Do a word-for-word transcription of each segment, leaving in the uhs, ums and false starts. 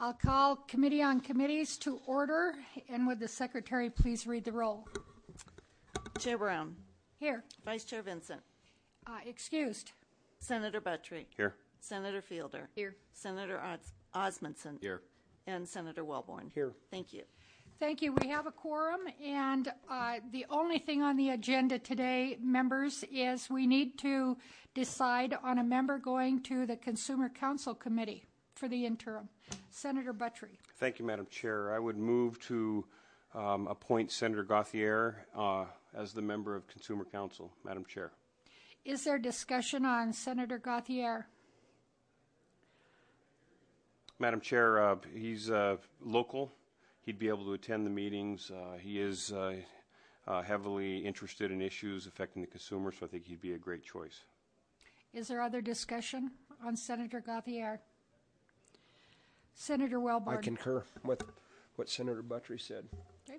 I'll call Committee on Committees to order, and would the Secretary please read the roll? Chair Brown. Here. Vice Chair Vincent. Uh, excused. Senator Buttrey. Here. Senator Fielder. Here. Senator Os- Osmondson. Here. And Senator Wellborn. Here. Thank you. Thank you. We have a quorum, and uh, the only thing on the agenda today, members, is we need to decide on a member going to the Consumer Council Committee for the interim. Senator Buttrey. Thank you, Madam Chair. I would move to um, appoint Senator Gauthier uh, as the member of Consumer Council, Madam Chair. Is there discussion on Senator Gauthier? Madam Chair, uh, he's uh, local. He'd be able to attend the meetings. Uh, he is uh, uh, heavily interested in issues affecting the consumer, so I think he'd be a great choice. Is there other discussion on Senator Gauthier? Senator Wellborn. I concur with what Senator Buttrey said. Okay.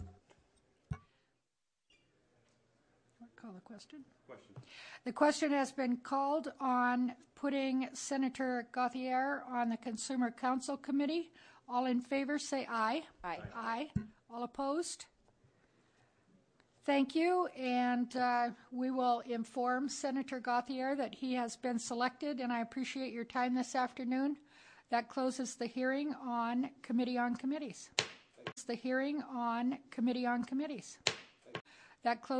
Call the question. Question. The question has been called on putting Senator Gauthier on the Consumer Council Committee. All in favor say aye. Aye. Aye. All opposed? Thank you, and uh, we will inform Senator Gauthier that he has been selected, and I appreciate your time this afternoon. That closes the hearing on Committee on Committees. The hearing on Committee on Committees. That closes